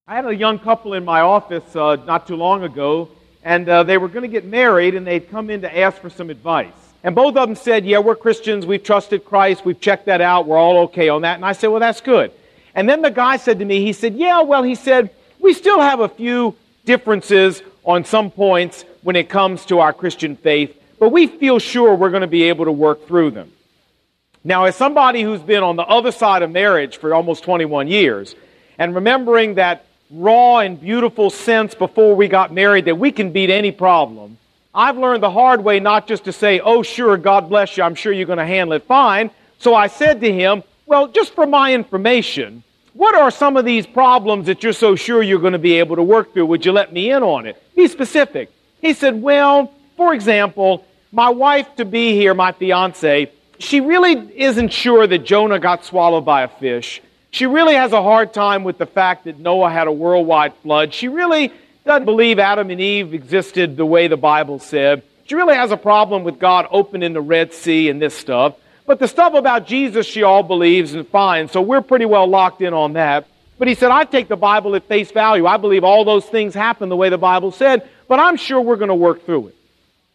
I had a young couple in my office not too long ago, and they were going to get married, and they'd come in to ask for some advice. And both of them said, yeah, we're Christians, we've trusted Christ, we've checked that out, we're all okay on that. And I said, well, that's good. And then the guy said to me, he said, we still have a few differences on some points when it comes to our Christian faith, but we feel sure we're going to be able to work through them. Now, as somebody who's been on the other side of marriage for almost 21 years, and remembering that raw and beautiful sense before we got married that we can beat any problem, I've learned the hard way not just to say, oh, sure, God bless you, I'm sure you're going to handle it fine. So I said to him, well, just for my information, what are some of these problems that you're so sure you're going to be able to work through? Would you let me in on it? Be specific. He said, well, for example, my wife-to-be here, my fiancée, she really isn't sure that Jonah got swallowed by a fish. She really has a hard time with the fact that Noah had a worldwide flood. She really doesn't believe Adam and Eve existed the way the Bible said. She really has a problem with God opening the Red Sea and this stuff. But the stuff about Jesus she all believes and fine, so we're pretty well locked in on that. But he said, I take the Bible at face value. I believe all those things happen the way the Bible said, but I'm sure we're going to work through it.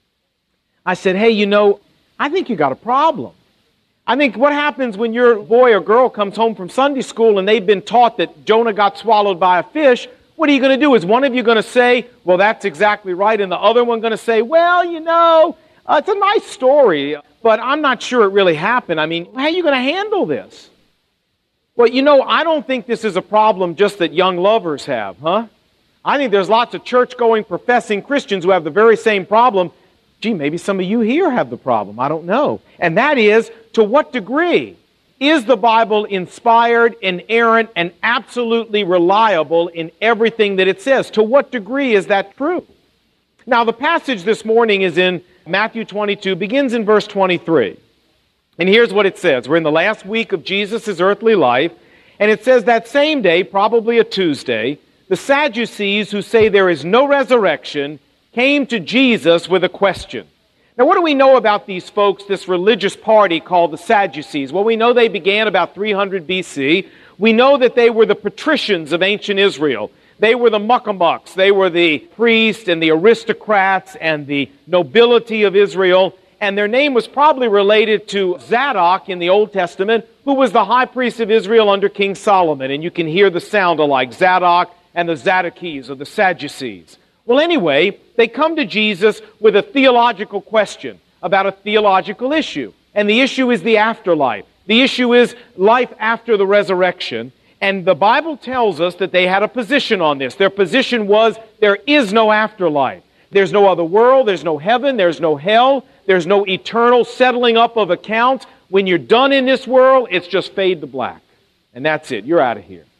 I said, hey, I think you got a problem. I think what happens when your boy or girl comes home from Sunday school and they've been taught that Jonah got swallowed by a fish, what are you going to do? Is one of you going to say, well, that's exactly right, and the other one going to say, well, it's a nice story, but I'm not sure it really happened. I mean, how are you going to handle this? Well, I don't think this is a problem just that young lovers have, huh? I think there's lots of church-going, professing Christians who have the very same problem. Gee, maybe some of you here have the problem. I don't know. And that is, to what degree is the Bible inspired, inerrant, and absolutely reliable in everything that it says? To what degree is that true? Now, the passage this morning is in Matthew 22, begins in verse 23. And here's what it says. We're in the last week of Jesus' earthly life, and it says that same day, probably a Tuesday, the Sadducees, who say there is no resurrection, came to Jesus with a question. Now, what do we know about these folks, this religious party called the Sadducees? Well, we know they began about 300 BC. We know that they were the patricians of ancient Israel. They were the muckamucks. They were the priests and the aristocrats and the nobility of Israel. And their name was probably related to Zadok in the Old Testament, who was the high priest of Israel under King Solomon. And you can hear the sound alike, Zadok and the Zadokies or the Sadducees. Well, anyway, they come to Jesus with a theological question about a theological issue. And the issue is the afterlife. The issue is life after the resurrection. And the Bible tells us that they had a position on this. Their position was there is no afterlife. There's no other world. There's no heaven. There's no hell. There's no eternal settling up of accounts. When you're done in this world, it's just fade to black. And that's it. You're out of here.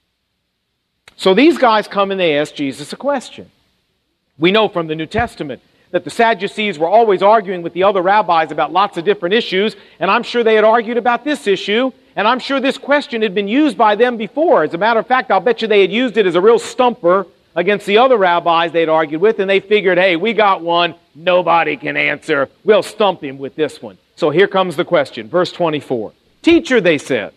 So these guys come and they ask Jesus a question. We know from the New Testament that the Sadducees were always arguing with the other rabbis about lots of different issues, and I'm sure they had argued about this issue, and I'm sure this question had been used by them before. As a matter of fact, I'll bet you they had used it as a real stumper against the other rabbis they'd argued with, and they figured, hey, we got one nobody can answer. We'll stump him with this one. So here comes the question, verse 24. Teacher, they said,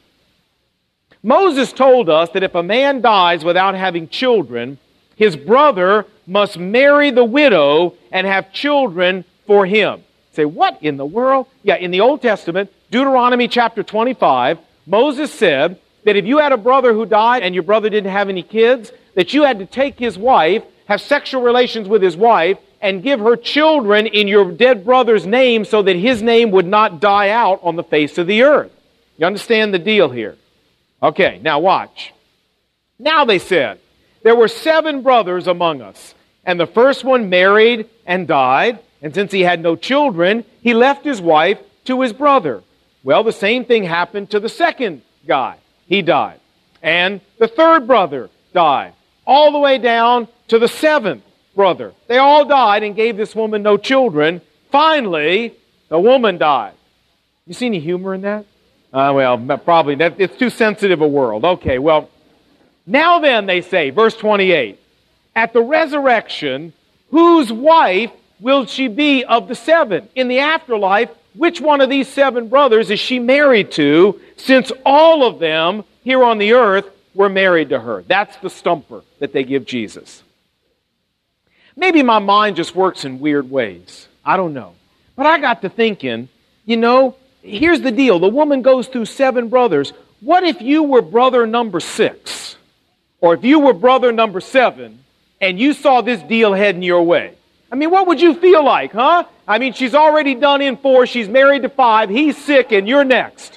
Moses told us that if a man dies without having children, his brother must marry the widow and have children for him. Say, what in the world? Yeah, in the Old Testament, Deuteronomy chapter 25, Moses said that if you had a brother who died and your brother didn't have any kids, that you had to take his wife, have sexual relations with his wife, and give her children in your dead brother's name so that his name would not die out on the face of the earth. You understand the deal here? Okay, now watch. Now they said, there were 7 brothers among us, and the first one married and died, and since he had no children, he left his wife to his brother. Well, the same thing happened to the second guy. He died. And the third brother died, all the way down to the 7th brother. They all died and gave this woman no children. Finally, the woman died. You see any humor in that? Well, probably. It's too sensitive a world. Okay, well, now then, they say, verse 28, at the resurrection, whose wife will she be of the 7? In the afterlife, which one of these 7 brothers is she married to, since all of them here on the earth we're married to her. That's the stumper that they give Jesus. Maybe my mind just works in weird ways. I don't know. But I got to thinking, here's the deal. The woman goes through 7 brothers. What if you were brother number 6? Or if you were brother number 7 and you saw this deal heading your way? I mean, what would you feel like, huh? I mean, she's already done in 4, she's married to 5, he's sick, and you're next.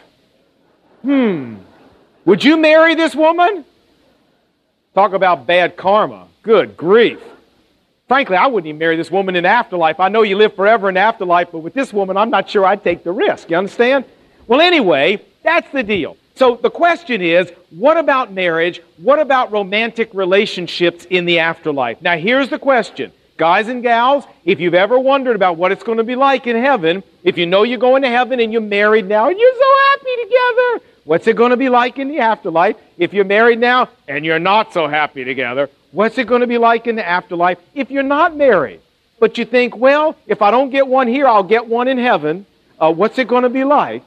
Would you marry this woman? Talk about bad karma. Good grief. Frankly, I wouldn't even marry this woman in the afterlife. I know you live forever in the afterlife, but with this woman, I'm not sure I'd take the risk. You understand? Well, anyway, that's the deal. So the question is, what about marriage? What about romantic relationships in the afterlife? Now, here's the question. Guys and gals, if you've ever wondered about what it's going to be like in heaven, if you know you're going to heaven and you're married now and you're so happy together, what's it going to be like in the afterlife? If you're married now and you're not so happy together, what's it going to be like in the afterlife? If you're not married, but you think, well, if I don't get one here, I'll get one in heaven, what's it going to be like?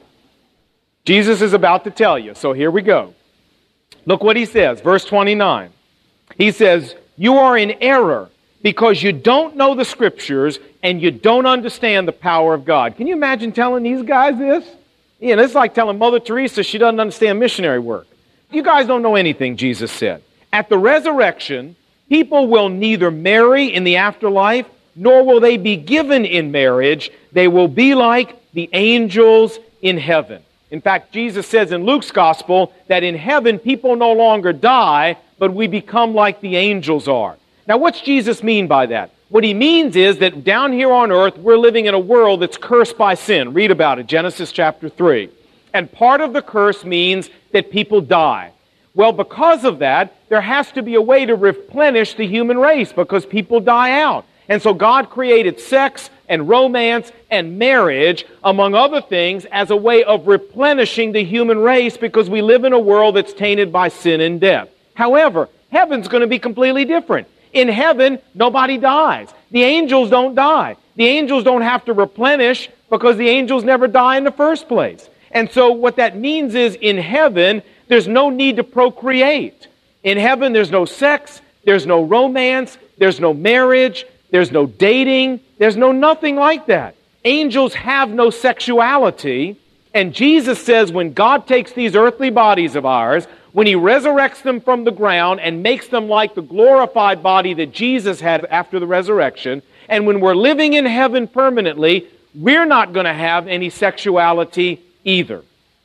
Jesus is about to tell you, so here we go. Look what he says, verse 29. He says, you are in error because you don't know the Scriptures and you don't understand the power of God. Can you imagine telling these guys this? It's like telling Mother Teresa she doesn't understand missionary work. You guys don't know anything, Jesus said. At the resurrection, people will neither marry in the afterlife, nor will they be given in marriage. They will be like the angels in heaven. In fact, Jesus says in Luke's gospel that in heaven people no longer die, but we become like the angels are. Now, what's Jesus mean by that? What he means is that down here on earth, we're living in a world that's cursed by sin. Read about it, Genesis chapter 3. And part of the curse means that people die. Well, because of that, there has to be a way to replenish the human race because people die out. And so God created sex and romance and marriage, among other things, as a way of replenishing the human race because we live in a world that's tainted by sin and death. However, heaven's going to be completely different. In heaven, nobody dies. The angels don't die. The angels don't have to replenish because the angels never die in the first place. And so what that means is in heaven, there's no need to procreate. In heaven, there's no sex, there's no romance, there's no marriage, there's no dating, there's no nothing like that. Angels have no sexuality, and Jesus says when God takes these earthly bodies of ours, when He resurrects them from the ground and makes them like the glorified body that Jesus had after the resurrection, and when we're living in heaven permanently, we're not going to have any sexuality either.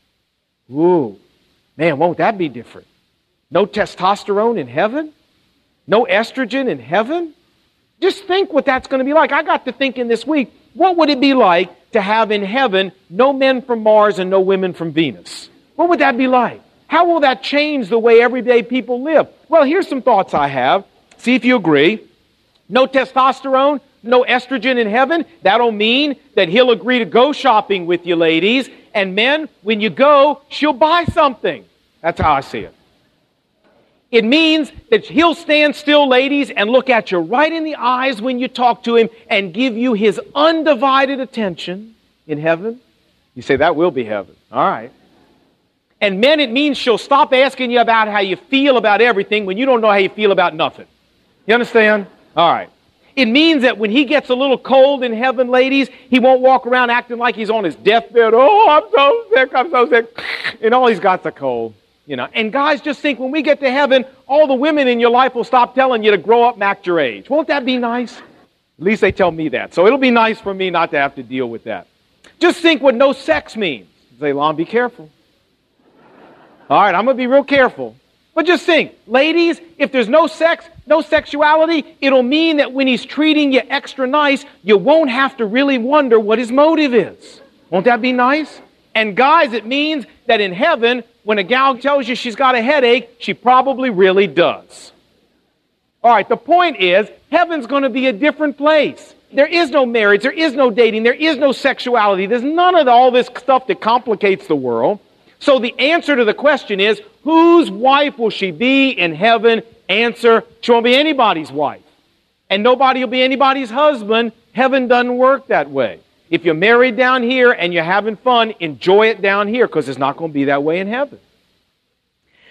Ooh, man, won't that be different? No testosterone in heaven? No estrogen in heaven? Just think what that's going to be like. I got to thinking this week, what would it be like to have in heaven no men from Mars and no women from Venus? What would that be like? How will that change the way everyday people live? Well, here's some thoughts I have. See if you agree. No testosterone, no estrogen in heaven. That'll mean that He'll agree to go shopping with you, ladies. And men, when you go, she'll buy something. That's how I see it. It means that He'll stand still, ladies, and look at you right in the eyes when you talk to Him and give you His undivided attention in heaven. You say, that will be heaven. All right. And men, it means she'll stop asking you about how you feel about everything when you don't know how you feel about nothing. You understand? All right. It means that when He gets a little cold in heaven, ladies, He won't walk around acting like He's on His deathbed. Oh, I'm so sick. And all He's got's a cold. And guys, just think when we get to heaven, all the women in your life will stop telling you to grow up and act your age. Won't that be nice? At least they tell me that. So it'll be nice for me not to have to deal with that. Just think what no sex means. Say, Lon, be careful. All right, I'm going to be real careful. But just think, ladies, if there's no sex, no sexuality, it'll mean that when He's treating you extra nice, you won't have to really wonder what His motive is. Won't that be nice? And guys, it means that in heaven, when a gal tells you she's got a headache, she probably really does. All right, the point is, heaven's going to be a different place. There is no marriage, there is no dating, there is no sexuality, there's none of all this stuff that complicates the world. So the answer to the question is, whose wife will she be in heaven? Answer, she won't be anybody's wife. And nobody will be anybody's husband. Heaven doesn't work that way. If you're married down here and you're having fun, enjoy it down here because it's not going to be that way in heaven.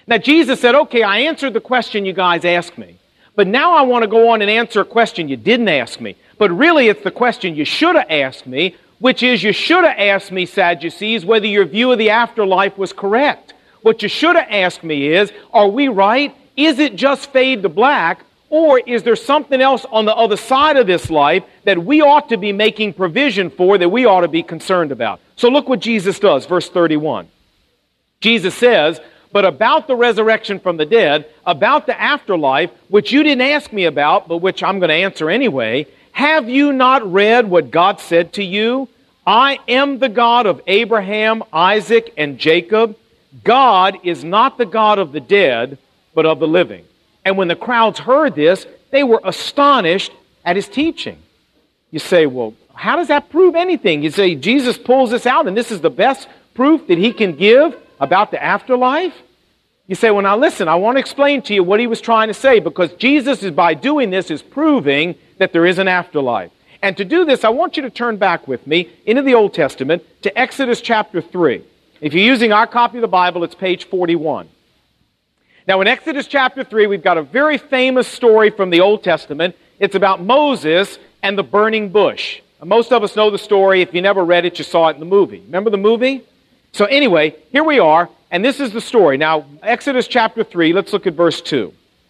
Now, Jesus said, okay, I answered the question you guys asked me, but now I want to go on and answer a question you didn't ask me. But really, it's the question you should have asked me, which is you should have asked me, Sadducees, whether your view of the afterlife was correct. What you should have asked me is, are we right? Is it just fade to black? Or is there something else on the other side of this life that we ought to be making provision for, that we ought to be concerned about? So look what Jesus does, verse 31. Jesus says, but about the resurrection from the dead, about the afterlife, which you didn't ask me about, but which I'm going to answer anyway, have you not read what God said to you? I am the God of Abraham, Isaac, and Jacob. God is not the God of the dead, but of the living. And when the crowds heard this, they were astonished at his teaching. You say, well, how does that prove anything? You say, Jesus pulls this out, and this is the best proof that he can give about the afterlife? You say, well, now listen, I want to explain to you what he was trying to say, because Jesus is, by doing this, is proving that there is an afterlife. And to do this, I want you to turn back with me into the Old Testament to Exodus chapter 3. If you're using our copy of the Bible, it's page 41. Now, in Exodus chapter 3, we've got a very famous story from the Old Testament. It's about Moses and the burning bush. Most of us know the story. If you never read it, you saw it in the movie. Remember the movie? So anyway, here we are, and this is the story. Now, Exodus chapter 3, let's look at verse 2.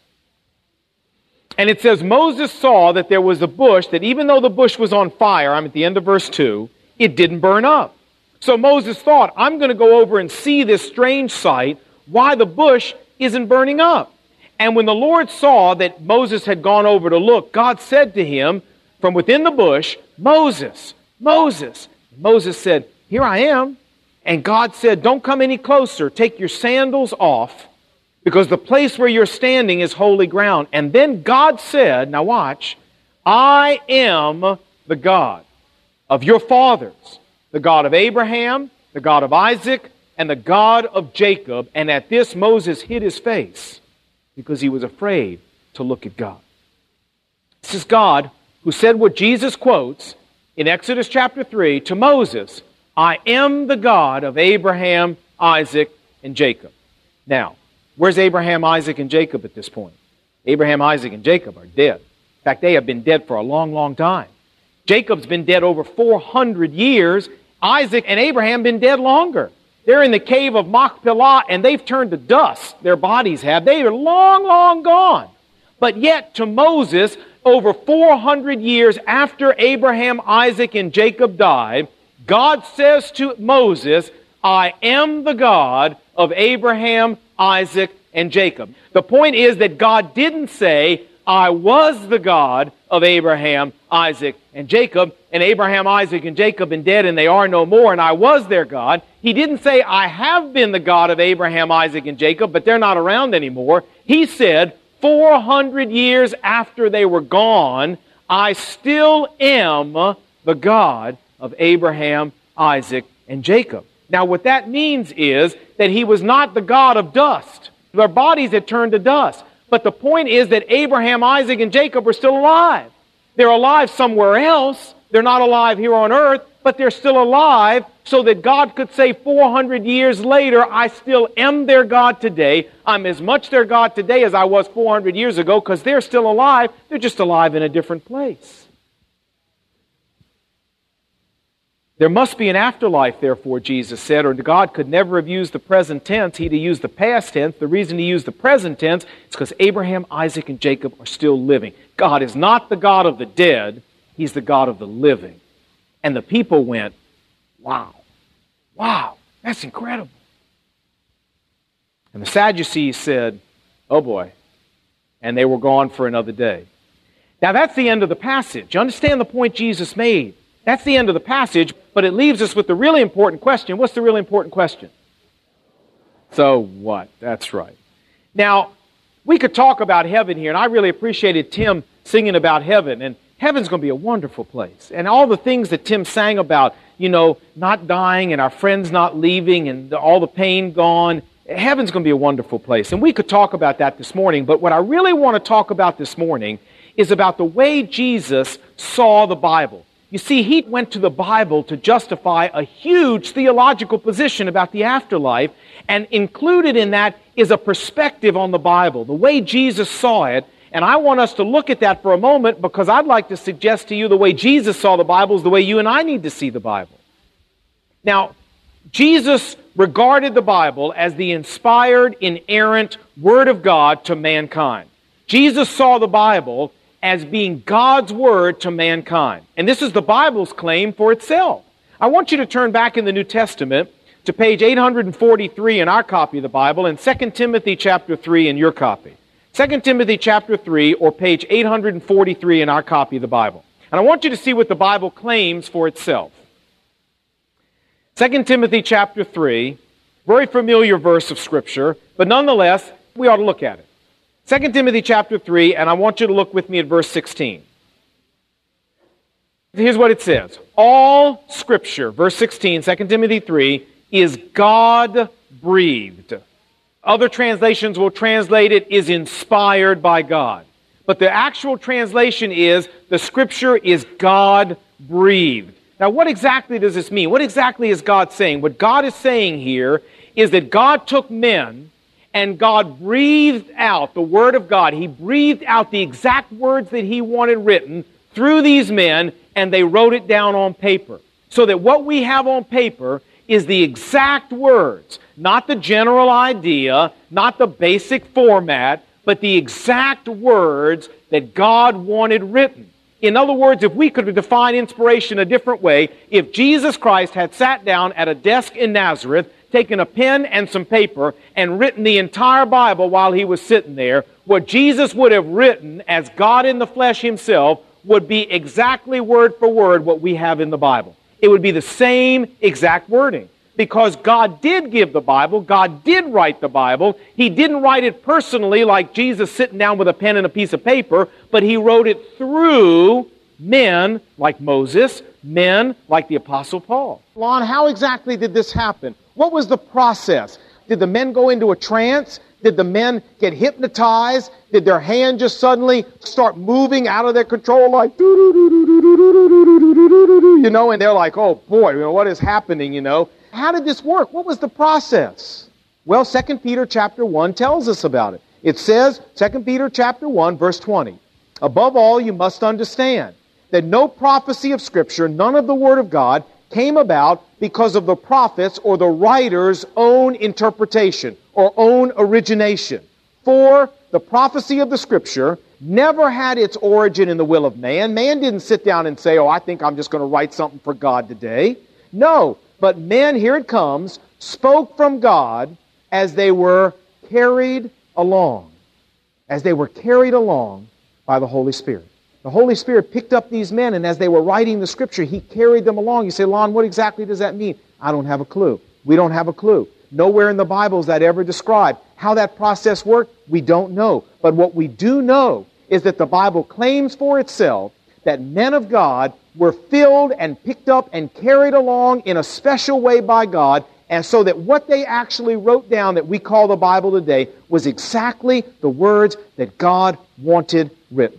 And it says, Moses saw that there was a bush, that even though the bush was on fire, I'm at the end of verse 2, it didn't burn up. So Moses thought, I'm going to go over and see this strange sight, why the bush isn't burning up. And when the Lord saw that Moses had gone over to look, God said to him from within the bush, Moses, Moses. Moses said, here I am. And God said, don't come any closer. Take your sandals off, because the place where you're standing is holy ground. And then God said, now watch, I am the God of your fathers, the God of Abraham, the God of Isaac, and the God of Jacob. And at this Moses hid his face because he was afraid to look at God. This is God who said what Jesus quotes in Exodus chapter 3 to Moses, I am the God of Abraham, Isaac, and Jacob. Now, where's Abraham, Isaac, and Jacob at this point? Abraham, Isaac, and Jacob are dead. In fact, they have been dead for a long, long time. Jacob's been dead over 400 years. Isaac and Abraham been dead longer. They're in the cave of Machpelah, and they've turned to dust. Their bodies have. They are long, long gone. But yet, to Moses, over 400 years after Abraham, Isaac, and Jacob died, God says to Moses, I am the God of Abraham, Isaac, and Jacob. The point is that God didn't say, I was the God of Abraham, Isaac, and Jacob, and Abraham, Isaac, and Jacob been dead, and they are no more, and I was their God. He didn't say, I have been the God of Abraham, Isaac, and Jacob, but they're not around anymore. He said, 400 years after they were gone, I still am the God of Abraham, Isaac, and Jacob. Now, what that means is that he was not the God of dust. Their bodies had turned to dust. But the point is that Abraham, Isaac, and Jacob are still alive. They're alive somewhere else. They're not alive here on earth, but they're still alive so that God could say 400 years later, I still am their God today. I'm as much their God today as I was 400 years ago, because they're still alive. They're just alive in a different place. There must be an afterlife, therefore, Jesus said, or God could never have used the present tense. He'd have used the past tense. The reason he used the present tense is because Abraham, Isaac, and Jacob are still living. God is not the God of the dead. He's the God of the living. And the people went, wow, wow, that's incredible. And the Sadducees said, oh boy, and they were gone for another day. Now that's the end of the passage. You understand the point Jesus made? That's the end of the passage, but it leaves us with the really important question. What's the really important question? So what? That's right. Now, we could talk about heaven here, and I really appreciated Tim singing about heaven, and heaven's going to be a wonderful place. And all the things that Tim sang about, you know, not dying and our friends not leaving and all the pain gone, heaven's going to be a wonderful place. And we could talk about that this morning, but what I really want to talk about this morning is about the way Jesus saw the Bible. You see, he went to the Bible to justify a huge theological position about the afterlife, and included in that is a perspective on the Bible, the way Jesus saw it. And I want us to look at that for a moment, because I'd like to suggest to you the way Jesus saw the Bible is the way you and I need to see the Bible. Now, Jesus regarded the Bible as the inspired, inerrant Word of God to mankind. Jesus saw the Bible as being God's Word to mankind. And this is the Bible's claim for itself. I want you to turn back in the New Testament to page 843 in our copy of the Bible, and 2 Timothy chapter 3 in your copy. 2 Timothy chapter 3, or page 843 in our copy of the Bible. And I want you to see what the Bible claims for itself. 2 Timothy chapter 3, very familiar verse of Scripture, but nonetheless, we ought to look at it. 2 Timothy chapter 3, and I want you to look with me at verse 16. Here's what it says. All Scripture, verse 16, 2 Timothy 3, is God-breathed. Other translations will translate it is inspired by God. But the actual translation is the Scripture is God-breathed. Now, what exactly does this mean? What exactly is God saying? What God is saying here is that God took men and God breathed out the Word of God. He breathed out the exact words that He wanted written through these men, and they wrote it down on paper. So that what we have on paper is the exact words, not the general idea, not the basic format, but the exact words that God wanted written. In other words, if we could define inspiration a different way, if Jesus Christ had sat down at a desk in Nazareth, taken a pen and some paper, and written the entire Bible while He was sitting there, what Jesus would have written as God in the flesh Himself would be exactly word for word what we have in the Bible. It would be the same exact wording. Because God did give the Bible, God did write the Bible. He didn't write it personally like Jesus sitting down with a pen and a piece of paper, but He wrote it through men like Moses, men like the Apostle Paul. Lon, how exactly did this happen? What was the process? Did the men go into a trance? Did the men get hypnotized? Did their hand just suddenly start moving out of their control like, you know, and they're like, oh boy, what is happening, How did this work? What was the process? Well, 2 Peter chapter 1 tells us about it. It says, 2 Peter chapter 1, verse 20, above all, you must understand that no prophecy of Scripture, none of the Word of God, came about because of the prophets or the writer's own interpretation or own origination. For the prophecy of the Scripture never had its origin in the will of man. Man didn't sit down and say, I think I'm just going to write something for God today. No, but men, here it comes, spoke from God as they were carried along. As they were carried along by the Holy Spirit. The Holy Spirit picked up these men, and as they were writing the Scripture, He carried them along. You say, Lon, what exactly does that mean? I don't have a clue. We don't have a clue. Nowhere in the Bible is that ever described. How that process worked, we don't know. But what we do know is that the Bible claims for itself that men of God were filled and picked up and carried along in a special way by God, and so that what they actually wrote down that we call the Bible today was exactly the words that God wanted written.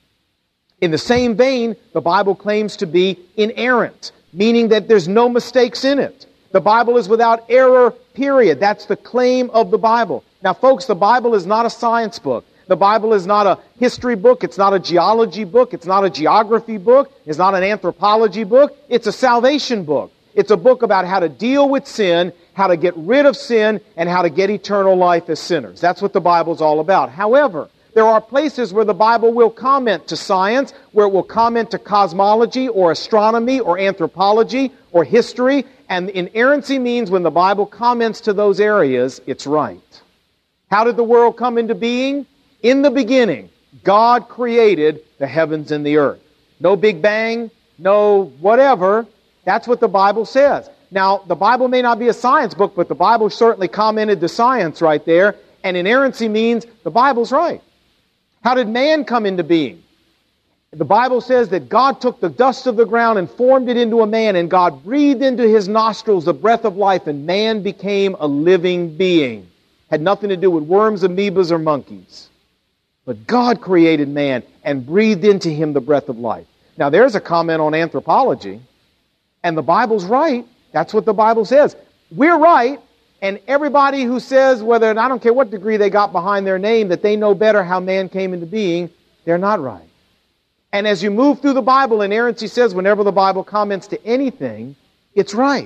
In the same vein, the Bible claims to be inerrant, meaning that there's no mistakes in it. The Bible is without error, period. That's the claim of the Bible. Now, folks, the Bible is not a science book. The Bible is not a history book. It's not a geology book. It's not a geography book. It's not an anthropology book. It's a salvation book. It's a book about how to deal with sin, how to get rid of sin, and how to get eternal life as sinners. That's what the Bible's all about. However, there are places where the Bible will comment to science, where it will comment to cosmology or astronomy or anthropology or history, and inerrancy means when the Bible comments to those areas, it's right. How did the world come into being? In the beginning, God created the heavens and the earth. No Big Bang, no whatever. That's what the Bible says. Now, the Bible may not be a science book, but the Bible certainly commented to science right there, and inerrancy means the Bible's right. How did man come into being? The Bible says that God took the dust of the ground and formed it into a man, and God breathed into his nostrils the breath of life, and man became a living being. Had nothing to do with worms, amoebas, or monkeys. But God created man and breathed into him the breath of life. Now, there's a comment on anthropology, and the Bible's right. That's what the Bible says. We're right, and everybody who says, whether, and I don't care what degree they got behind their name, that they know better how man came into being, they're not right. And as you move through the Bible, inerrancy says whenever the Bible comments to anything, it's right.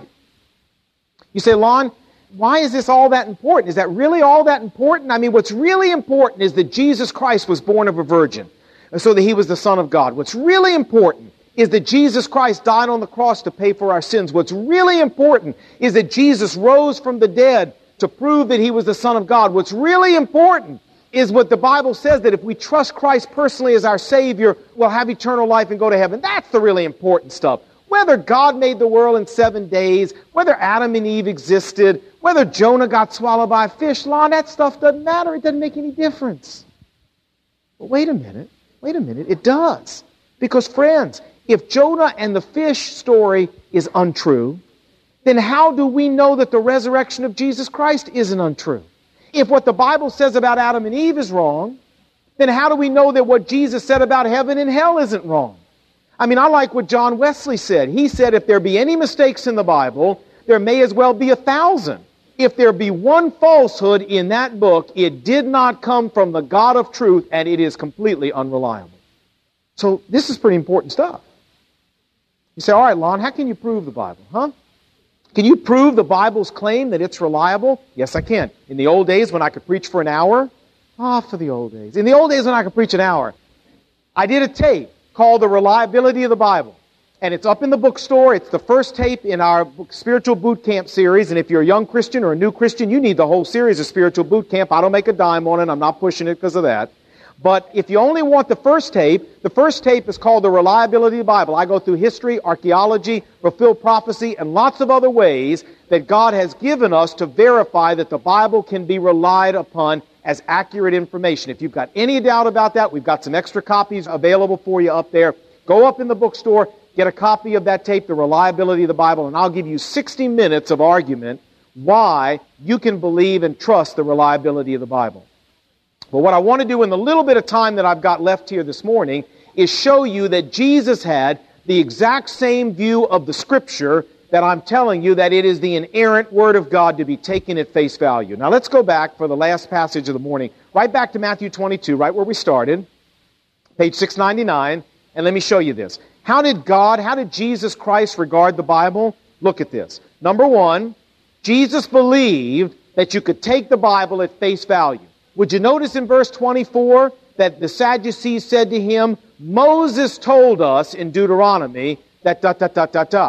You say, Lon, why is this all that important? Is that really all that important? I mean, what's really important is that Jesus Christ was born of a virgin, so that He was the Son of God. What's really important is that Jesus Christ died on the cross to pay for our sins. What's really important is that Jesus rose from the dead to prove that He was the Son of God. What's really important is what the Bible says, that if we trust Christ personally as our Savior, we'll have eternal life and go to heaven. That's the really important stuff. Whether God made the world in 7 days, whether Adam and Eve existed, whether Jonah got swallowed by a fish, Lon, that stuff doesn't matter. It doesn't make any difference. But wait a minute, it does. Because friends, if Jonah and the fish story is untrue, then how do we know that the resurrection of Jesus Christ isn't untrue? If what the Bible says about Adam and Eve is wrong, then how do we know that what Jesus said about heaven and hell isn't wrong? I mean, I like what John Wesley said. He said, if there be any mistakes in the Bible, there may as well be 1,000. If there be one falsehood in that book, it did not come from the God of truth, and it is completely unreliable. So this is pretty important stuff. You say, all right, Lon, how can you prove the Bible, huh? Can you prove the Bible's claim that it's reliable? Yes, I can. In the old days when I could preach for an hour, for the old days. In the old days when I could preach an hour, I did a tape called The Reliability of the Bible. And it's up in the bookstore. It's the first tape in our Spiritual Boot Camp series. And if you're a young Christian or a new Christian, you need the whole series of Spiritual Boot Camp. I don't make a dime on it. I'm not pushing it because of that. But if you only want the first tape is called The Reliability of the Bible. I go through history, archaeology, fulfilled prophecy, and lots of other ways that God has given us to verify that the Bible can be relied upon as accurate information. If you've got any doubt about that, we've got some extra copies available for you up there. Go up in the bookstore, get a copy of that tape, The Reliability of the Bible, and I'll give you 60 minutes of argument why you can believe and trust the reliability of the Bible. But what I want to do in the little bit of time that I've got left here this morning is show you that Jesus had the exact same view of the Scripture that I'm telling you, that it is the inerrant Word of God to be taken at face value. Now let's go back for the last passage of the morning, right back to Matthew 22, right where we started, page 699, and let me show you this. How did Jesus Christ regard the Bible? Look at this. Number one, Jesus believed that you could take the Bible at face value. Would you notice in verse 24 that the Sadducees said to him, Moses told us in Deuteronomy that ...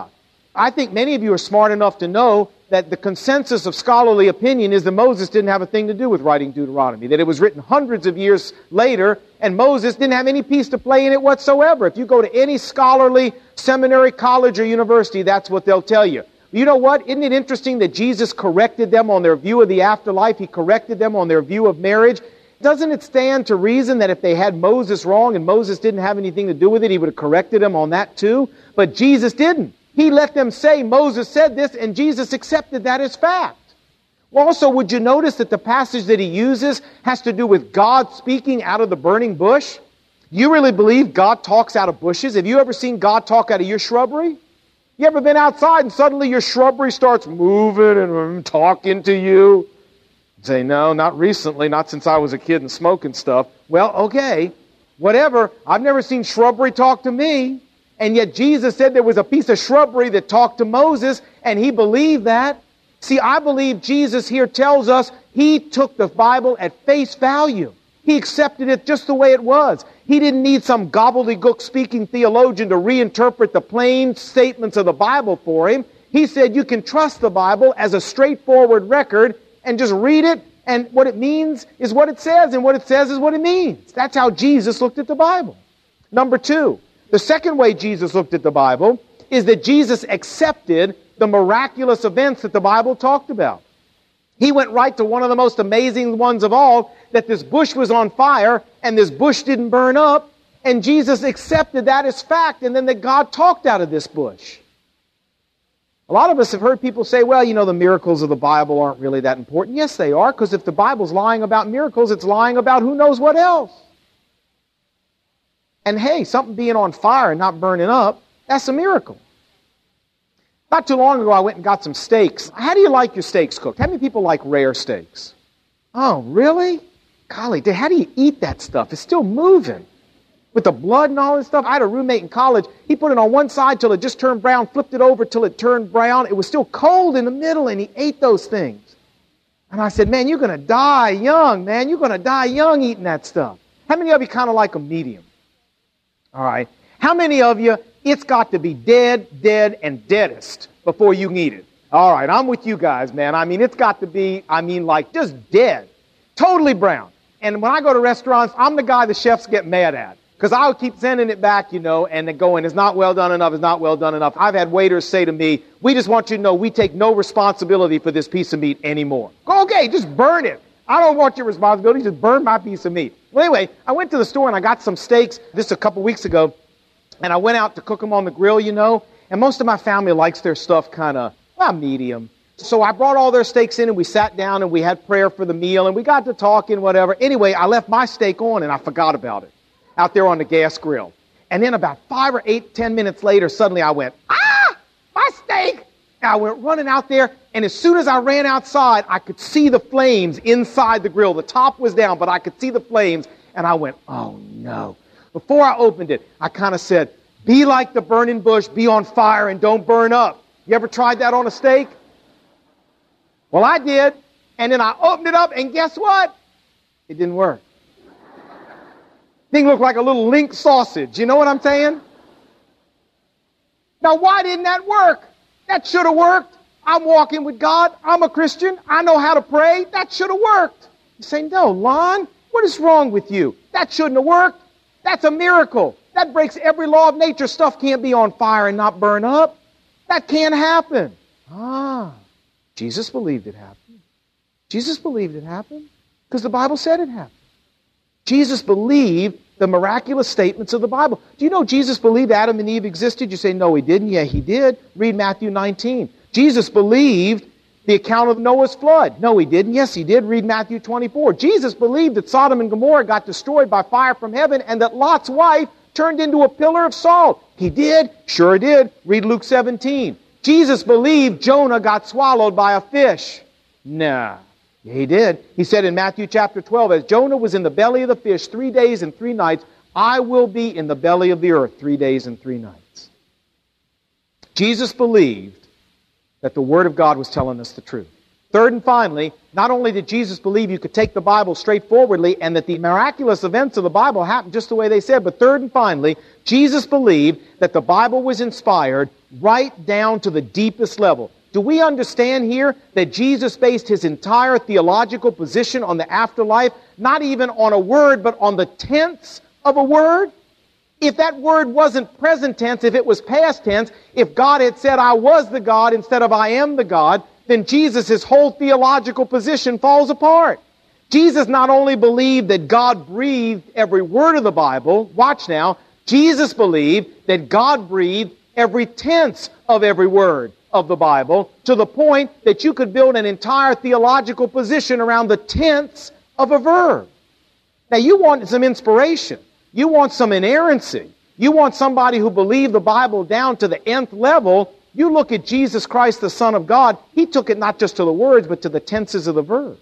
I think many of you are smart enough to know that the consensus of scholarly opinion is that Moses didn't have a thing to do with writing Deuteronomy, that it was written hundreds of years later, and Moses didn't have any piece to play in it whatsoever. If you go to any scholarly seminary, college, or university, that's what they'll tell you. You know what? Isn't it interesting that Jesus corrected them on their view of the afterlife? He corrected them on their view of marriage. Doesn't it stand to reason that if they had Moses wrong and Moses didn't have anything to do with it, he would have corrected them on that too? But Jesus didn't. He let them say Moses said this, and Jesus accepted that as fact. Well, also, would you notice that the passage that he uses has to do with God speaking out of the burning bush? You really believe God talks out of bushes? Have you ever seen God talk out of your shrubbery? You ever been outside and suddenly your shrubbery starts moving and talking to you? You say, no, not recently, not since I was a kid and smoking stuff. Well, okay, whatever. I've never seen shrubbery talk to me. And yet Jesus said there was a piece of shrubbery that talked to Moses, and he believed that. See, I believe Jesus here tells us he took the Bible at face value. He accepted it just the way it was. He didn't need some gobbledygook speaking theologian to reinterpret the plain statements of the Bible for him. He said you can trust the Bible as a straightforward record and just read it, and what it means is what it says, and what it says is what it means. That's how Jesus looked at the Bible. Number two, the second way Jesus looked at the Bible is that Jesus accepted the miraculous events that the Bible talked about. He went right to one of the most amazing ones of all, that this bush was on fire and this bush didn't burn up, and Jesus accepted that as fact, and then that God talked out of this bush. A lot of us have heard people say, well, you know, the miracles of the Bible aren't really that important. Yes, they are, because if the Bible's lying about miracles, it's lying about who knows what else. And hey, something being on fire and not burning up, that's a miracle. Not too long ago, I went and got some steaks. How do you like your steaks cooked? How many people like rare steaks? Oh, really? Golly, how do you eat that stuff? It's still moving. With the blood and all this stuff. I had a roommate in college. He put it on one side till it just turned brown, flipped it over till it turned brown. It was still cold in the middle, and he ate those things. And I said, man, you're going to die young, man. You're going to die young eating that stuff. How many of you kind of like a medium? All right. How many of you, it's got to be dead, and deadest before you can eat it? All right, I'm with you guys, man. I mean, it's got to be, like just dead. Totally brown. And when I go to restaurants, I'm the guy the chefs get mad at. Because I'll keep sending it back, and they're going, it's not well done enough, it's not well done enough. I've had waiters say to me, we just want you to know we take no responsibility for this piece of meat anymore. Okay, just burn it. I don't want your responsibility, just burn my piece of meat. Well, anyway, I went to the store and I got some steaks, this a couple weeks ago, and I went out to cook them on the grill, and most of my family likes their stuff kind of, medium. So I brought all their steaks in and we sat down and we had prayer for the meal and we got to talking, whatever. Anyway, I left my steak on and I forgot about it out there on the gas grill. And then about 5 or 8, 10 minutes later, suddenly I went, my steak! And I went running out there, and as soon as I ran outside, I could see the flames inside the grill. The top was down, but I could see the flames, and I went, oh no. Before I opened it, I kind of said, be like the burning bush, be on fire, and don't burn up. You ever tried that on a steak? Well, I did, and then I opened it up, and guess what? It didn't work. Thing looked like a little link sausage. You know what I'm saying? Now, why didn't that work? That should have worked. I'm walking with God. I'm a Christian. I know how to pray. That should have worked. You say, no, Lon, what is wrong with you? That shouldn't have worked. That's a miracle. That breaks every law of nature. Stuff can't be on fire and not burn up. That can't happen. Jesus believed it happened. Jesus believed it happened because the Bible said it happened. Jesus believed the miraculous statements of the Bible. Do you know Jesus believed Adam and Eve existed? You say, no, he didn't. Yeah, he did. Read Matthew 19. Jesus believed the account of Noah's flood. No, he didn't. Yes, he did. Read Matthew 24. Jesus believed that Sodom and Gomorrah got destroyed by fire from heaven and that Lot's wife turned into a pillar of salt. He did. Sure did. Read Luke 17. Jesus believed Jonah got swallowed by a fish. Nah. He did. He said in Matthew chapter 12, as Jonah was in the belly of the fish 3 days and 3 nights, I will be in the belly of the earth 3 days and 3 nights. Jesus believed that the Word of God was telling us the truth. Third and finally, not only did Jesus believe you could take the Bible straightforwardly and that the miraculous events of the Bible happened just the way they said, but third and finally, Jesus believed that the Bible was inspired right down to the deepest level. Do we understand here that Jesus based his entire theological position on the afterlife, not even on a word, but on the tense of a word? If that word wasn't present tense, if it was past tense, if God had said, I was the God instead of I am the God, then Jesus' whole theological position falls apart. Jesus not only believed that God breathed every word of the Bible, watch now, Jesus believed that God breathed every tense of every word of the Bible, to the point that you could build an entire theological position around the tense of a verb. Now you want some inspiration. You want some inerrancy. You want somebody who believed the Bible down to the nth level. You look at Jesus Christ, the Son of God. He took it not just to the words, but to the tenses of the verbs.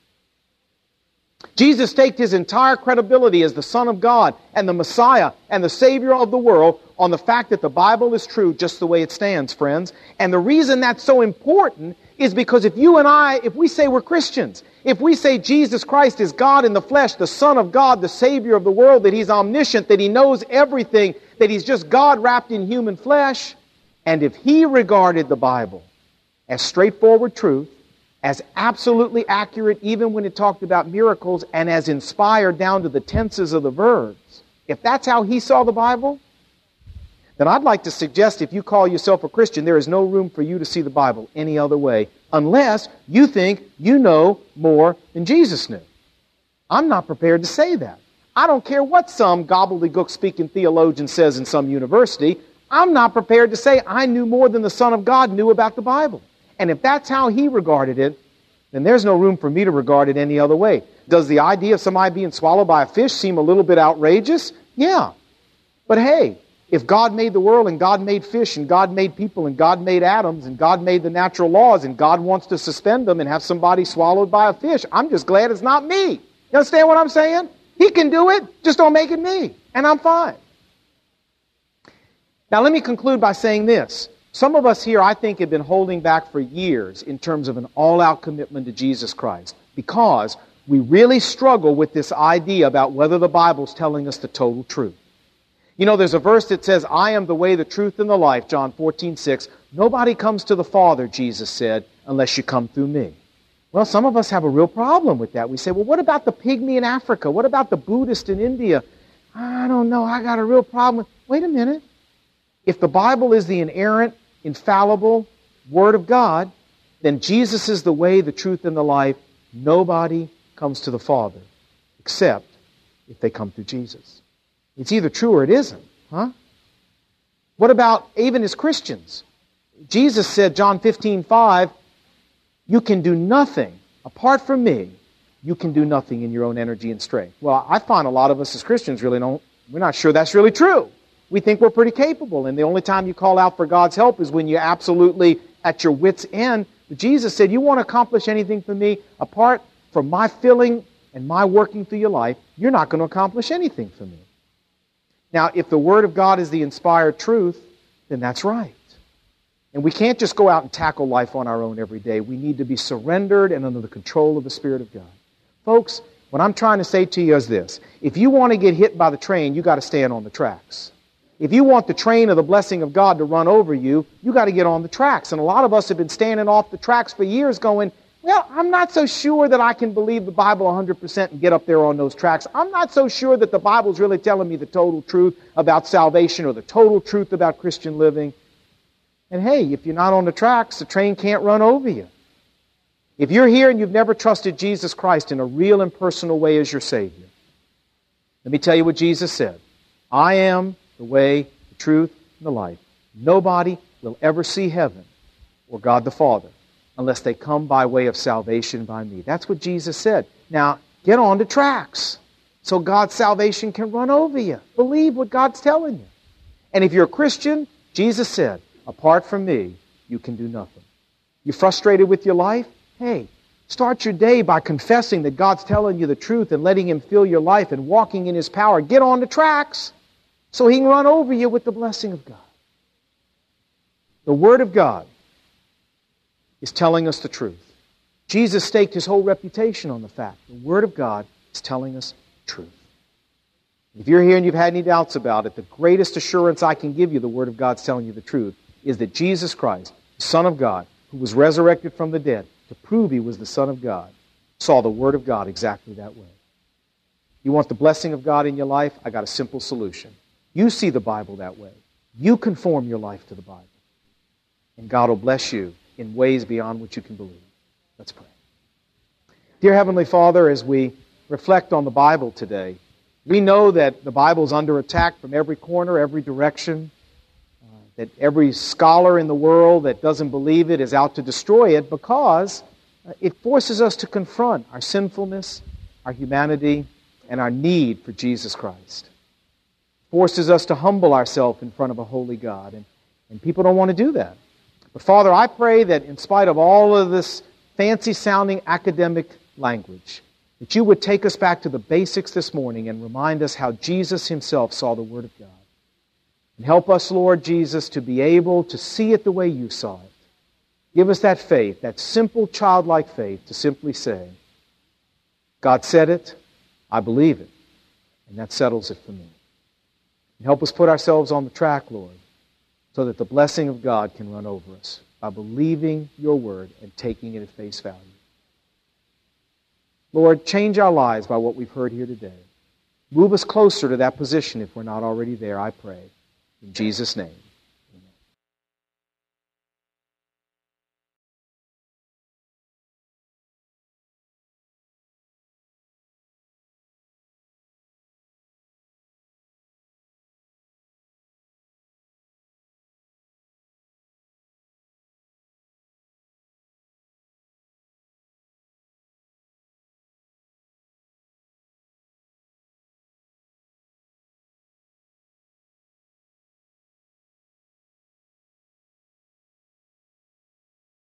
Jesus staked his entire credibility as the Son of God and the Messiah and the Savior of the world on the fact that the Bible is true just the way it stands, friends. And the reason that's so important is because if you and I, if we say we're Christians, if we say Jesus Christ is God in the flesh, the Son of God, the Savior of the world, that He's omniscient, that He knows everything, that He's just God wrapped in human flesh, and if He regarded the Bible as straightforward truth, as absolutely accurate even when it talked about miracles, and as inspired down to the tenses of the verbs, if that's how He saw the Bible, then I'd like to suggest if you call yourself a Christian, there is no room for you to see the Bible any other way, unless you think you know more than Jesus knew. I'm not prepared to say that. I don't care what some gobbledygook-speaking theologian says in some university. I'm not prepared to say I knew more than the Son of God knew about the Bible. And if that's how He regarded it, then there's no room for me to regard it any other way. Does the idea of somebody being swallowed by a fish seem a little bit outrageous? Yeah. But hey, if God made the world and God made fish and God made people and God made atoms and God made the natural laws and God wants to suspend them and have somebody swallowed by a fish, I'm just glad it's not me. You understand what I'm saying? He can do it, just don't make it me, and I'm fine. Now let me conclude by saying this. Some of us here, I think, have been holding back for years in terms of an all-out commitment to Jesus Christ because we really struggle with this idea about whether the Bible's telling us the total truth. You know, there's a verse that says, I am the way, the truth, and the life, John 14:6. Nobody comes to the Father, Jesus said, unless you come through me. Well, some of us have a real problem with that. We say, well, what about the pygmy in Africa? What about the Buddhist in India? I don't know, I got a real problem. Wait a minute. If the Bible is the inerrant, infallible Word of God, then Jesus is the way, the truth, and the life. Nobody comes to the Father except if they come through Jesus. It's either true or it isn't. Huh? What about even as Christians? Jesus said, John 15:5, you can do nothing apart from me. You can do nothing in your own energy and strength. Well, I find a lot of us as Christians we're not sure that's really true. We think we're pretty capable, and the only time you call out for God's help is when you're absolutely at your wit's end. But Jesus said, you want to accomplish anything for me apart from my filling and my working through your life, you're not going to accomplish anything for me. Now, if the Word of God is the inspired truth, then that's right. And we can't just go out and tackle life on our own every day. We need to be surrendered and under the control of the Spirit of God. Folks, what I'm trying to say to you is this. If you want to get hit by the train, you've got to stand on the tracks. If you want the train of the blessing of God to run over you, you've got to get on the tracks. And a lot of us have been standing off the tracks for years going, well, I'm not so sure that I can believe the Bible 100% and get up there on those tracks. I'm not so sure that the Bible's really telling me the total truth about salvation or the total truth about Christian living. And hey, if you're not on the tracks, the train can't run over you. If you're here and you've never trusted Jesus Christ in a real and personal way as your Savior, let me tell you what Jesus said. I am the way, the truth, and the life. Nobody will ever see heaven or God the Father unless they come by way of salvation by me. That's what Jesus said. Now, get on the tracks so God's salvation can run over you. Believe what God's telling you. And if you're a Christian, Jesus said, apart from me, you can do nothing. You frustrated with your life? Hey, start your day by confessing that God's telling you the truth and letting Him fill your life and walking in His power. Get on the tracks so He can run over you with the blessing of God. The Word of God is telling us the truth. Jesus staked His whole reputation on the fact the Word of God is telling us the truth. If you're here and you've had any doubts about it, the greatest assurance I can give you the Word of God's telling you the truth is that Jesus Christ, the Son of God, who was resurrected from the dead to prove He was the Son of God, saw the Word of God exactly that way. You want the blessing of God in your life? I got a simple solution. You see the Bible that way. You conform your life to the Bible. And God will bless you in ways beyond what you can believe. Let's pray. Dear Heavenly Father, as we reflect on the Bible today, we know that the Bible is under attack from every corner, every direction, that every scholar in the world that doesn't believe it is out to destroy it because it forces us to confront our sinfulness, our humanity, and our need for Jesus Christ. It forces us to humble ourselves in front of a holy God, and people don't want to do that. But Father, I pray that in spite of all of this fancy-sounding academic language, that you would take us back to the basics this morning and remind us how Jesus Himself saw the Word of God. And help us, Lord Jesus, to be able to see it the way you saw it. Give us that faith, that simple childlike faith to simply say, God said it, I believe it, and that settles it for me. And help us put ourselves on the track, Lord, so that the blessing of God can run over us by believing your word and taking it at face value. Lord, change our lives by what we've heard here today. Move us closer to that position if we're not already there, I pray. In Jesus' name.